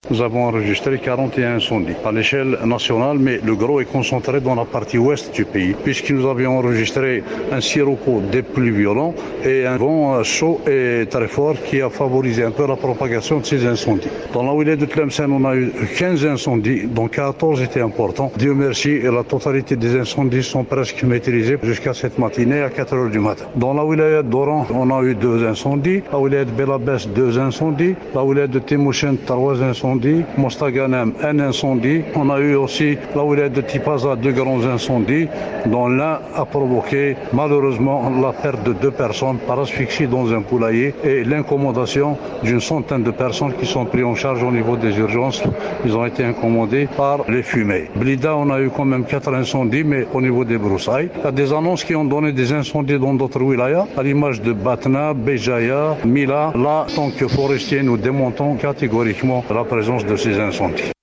Nous avons enregistré 41 incendies à l'échelle nationale, mais le gros est concentré dans la partie ouest du pays, puisque nous avions enregistré un sirocco des plus violents et un vent chaud et très fort qui a favorisé un peu la propagation de ces incendies. Dans la wilaya de Tlemcen, on a eu 15 incendies, dont 14 étaient importants. Dieu merci, et la totalité des incendies sont presque maîtrisés jusqu'à cette matinée à 4 heures du matin. Dans la wilaya d'Oran, on a eu 2 incendies. La wilaya de Belabès, 2 incendies. La wilaya de Timouchen, 3 incendies. Mostaganem, un incendie. On a eu aussi la wilaya de Tipaza, 2 grands incendies, dont l'un a provoqué malheureusement la perte de 2 personnes par asphyxie dans un poulailler et l'incommodation d'une centaine de personnes qui sont prises en charge au niveau des urgences. Ils ont été incommodés par les fumées. Blida, on a eu quand même 4 incendies, mais au niveau des broussailles. Il y a des annonces qui ont donné des incendies dans d'autres wilayas, à l'image de Batna, Béjaïa, Mila. Là, en tant que forestiers, nous démontons catégoriquement la présence de ces incendies.